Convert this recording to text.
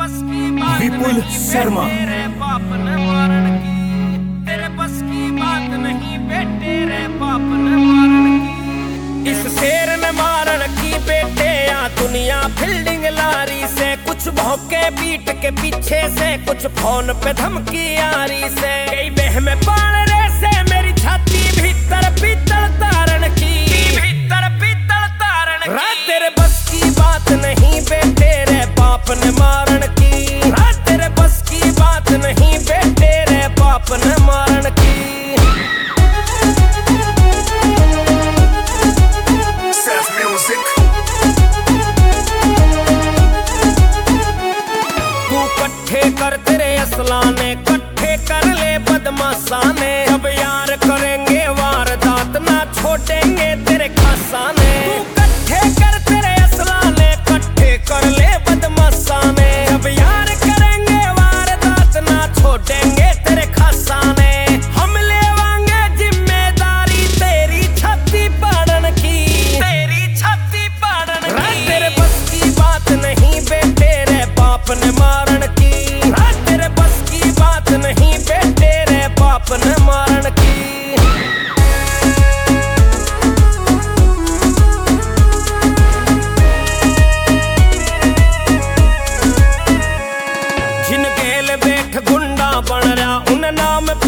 विपुल शर्मा। तेरे बाप ने मारन की, तेरे बस की बात नहीं बेटे रे बाप ने मारन की। इस शेर ने मारन की बेटे या दुनिया फील्डिंग लारी से, कुछ भौके बीट के पीछे से, कुछ फोन पे धमकी यारी से। कई बह में पाल रे से मेरी छाती भीतर पीतल तारण की, भीतर पीतल तारण की। तेरे बस की बात नहीं बेटे रे बाप ने मारन की, तेरे बस की बात नहीं बेटे रे बाप ने मारन की। तू कट्ठे कर तेरे असलाने, कट्ठे कर ले बदमाशाने, जब यार करेंगे वारदात ना छोड़ेंगे तेरे खासाने। तू कट्ठे कर तेरे असलाने, कट्ठे कर ले बदमाशाने, जब यार करेंगे वारदात ना छोड़ेंगे तेरे खासाने। हम लेवांगे जिम्मेदारी तेरी छाती पाड़न की, तेरी छाती पाड़न की। तेरे बस की बात नहीं बेटे रे बाप ने मारन की, तेरे बस की बात नहीं बेटे रे बाप ने मारन की। जिन गेल बैठ गुंडा बन रहा उन नाम